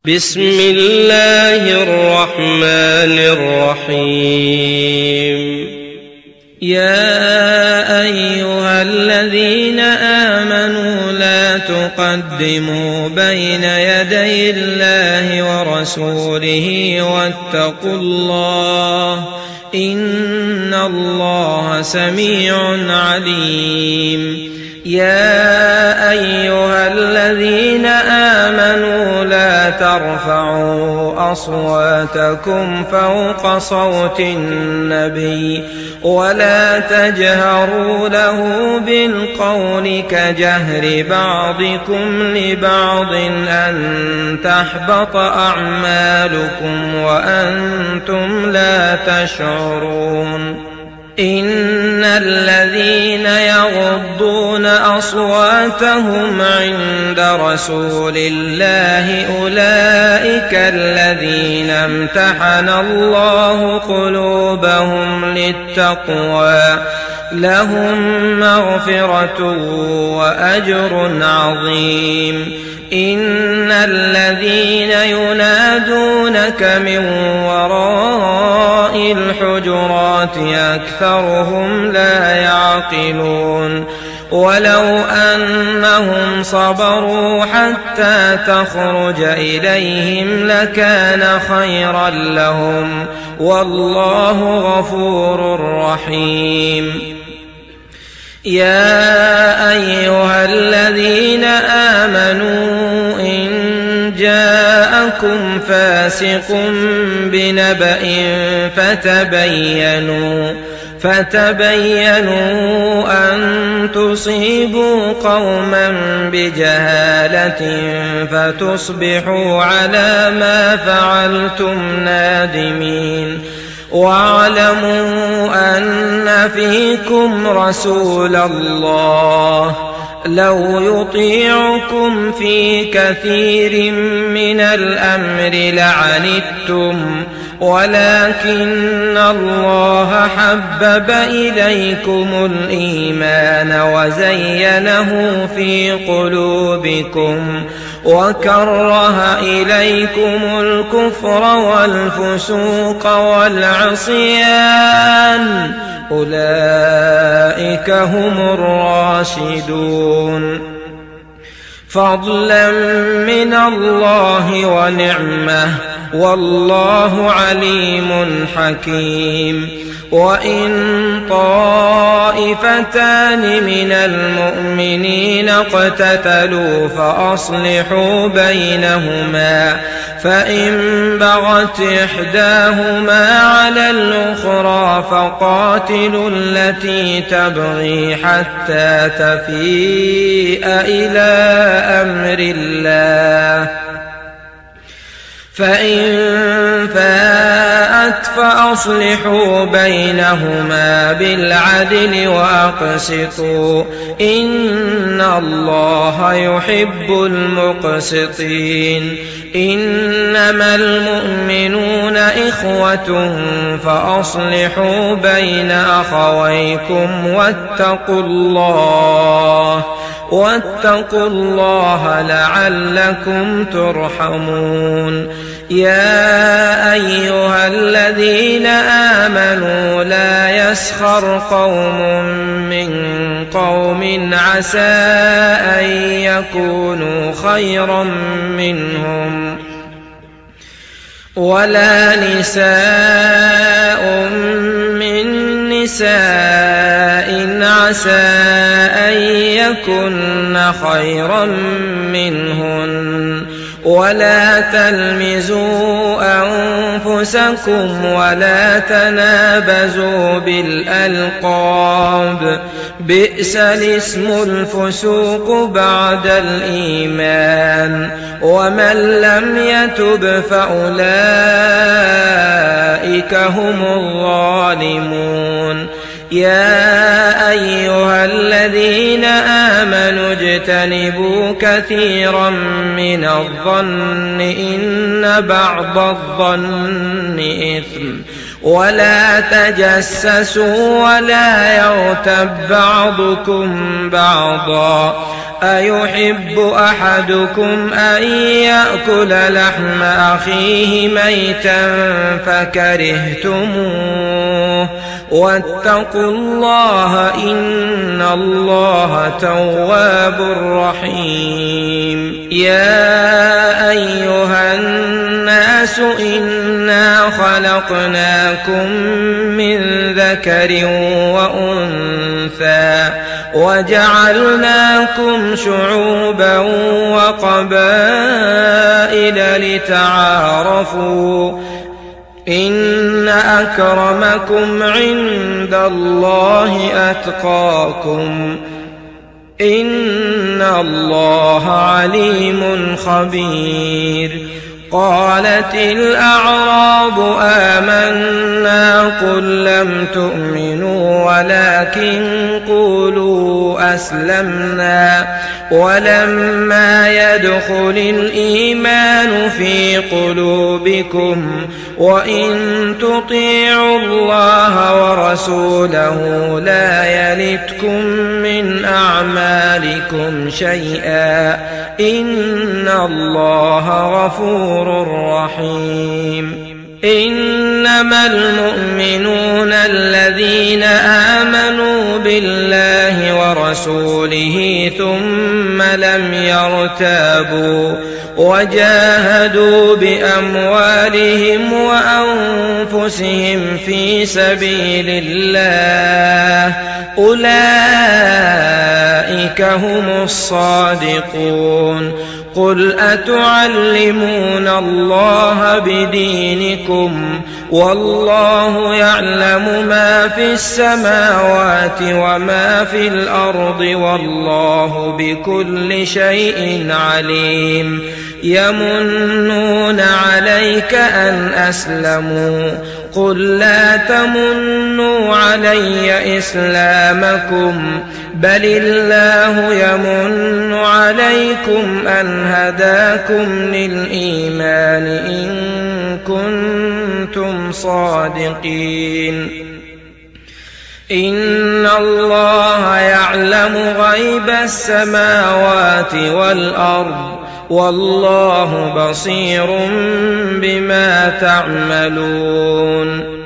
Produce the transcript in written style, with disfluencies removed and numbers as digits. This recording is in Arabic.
بسم الله الرحمن الرحيم. يا أيها الذين آمنوا لا تقدموا بين يدي الله ورسوله واتقوا الله إن الله سميع عليم. يا أيها الذين آمنوا لا ترفعوا أصواتكم فوق صوت النبي ولا تجهروا له بالقول كجهر بعضكم لبعض أن تحبط أعمالكم وأنتم لا تشعرون. إن الذين يغضون أصواتهم عند رسول الله أولئك الذين امتحن الله قلوبهم للتقوى لهم مغفرة وأجر عظيم. إن الذين ينادونك من وراء الحجرات أكثرهم لا يعقلون. ولو أنهم صبروا حتى تخرج إليهم لكان خيرا لهم والله غفور رحيم. يا أيها الذين آمنوا إن جاءكم فاسق بنبأ فتبينوا أن تصيبوا قوما بجهالة فتصبحوا على ما فعلتم نادمين. واعلموا أن فيكم رسول الله لو يطيعكم في كثير من الأمر لعنتم ولكن الله حبب إليكم الإيمان وزينه في قلوبكم وكره إليكم الكفر والفسوق والعصيان أولئك هم الراشدون. فضلا من الله ونعمة والله عليم حكيم. وإن طائفتان من المؤمنين اقتتلوا فأصلحوا بينهما فإن بغت إحداهما على الأخرى فقاتلوا التي تبغي حتى تفيء إلى أمر الله فإن فاءت فأصلحوا بينهما بالعدل وأقسطوا إن الله يحب المقسطين. إنما المؤمنون إخوة فأصلحوا بين أخويكم واتقوا الله لعلكم ترحمون. يا أيها الذين آمنوا لا يسخر قوم من قوم عسى أن يكونوا خيرا منهم ولا نساء من نساء عسى أن يكن خيرا منهن ولا تلمزوا أنفسكم ولا تنابزوا بالألقاب بئس الاسم الفسوق بعد الإيمان ومن لم يتب فأولئك هم الظالمون. يا أيها الذين آمنوا اجتنبوا كثيرا من الظن إن بعض الظن إثم ولا تجسسوا ولا يغتب بعضكم بعضا أيحب أحدكم أن يأكل لحم أخيه ميتا فكرهتموه واتقوا الله إن الله تواب رحيم يا أيها الناس إنا خلقناكم من ذكر وأنثى وجعلناكم شعوبا وقبائل لتعارفوا إن أكرمكم عند الله أتقاكم إن الله عليم خبير قالت الأعراب آمنا قل لم تؤمنوا ولكن قولوا أسلمنا ولما يدخل الإيمان في قلوبكم وإن تطيعوا الله ورسوله لا يلتكم من أعمالكم شيئا إن الله غفور رحيم إنما المؤمنون الذين آمنوا بالله ورسوله ثم لم يرتابوا وجاهدوا بأموالهم وأنفسهم في سبيل الله أولئك هم الصادقون قل أتعلمون الله بدينكم والله يعلم ما في السماوات وما في الأرض والله بكل شيء عليم يمنون عليك أن أسلموا قل لا تمنوا علي إسلامكم بل الله يمن عليكم أن هداكم للإيمان إن كنتم صادقين إن الله يعلم غيب السماوات والأرض والله بصير بما تعملون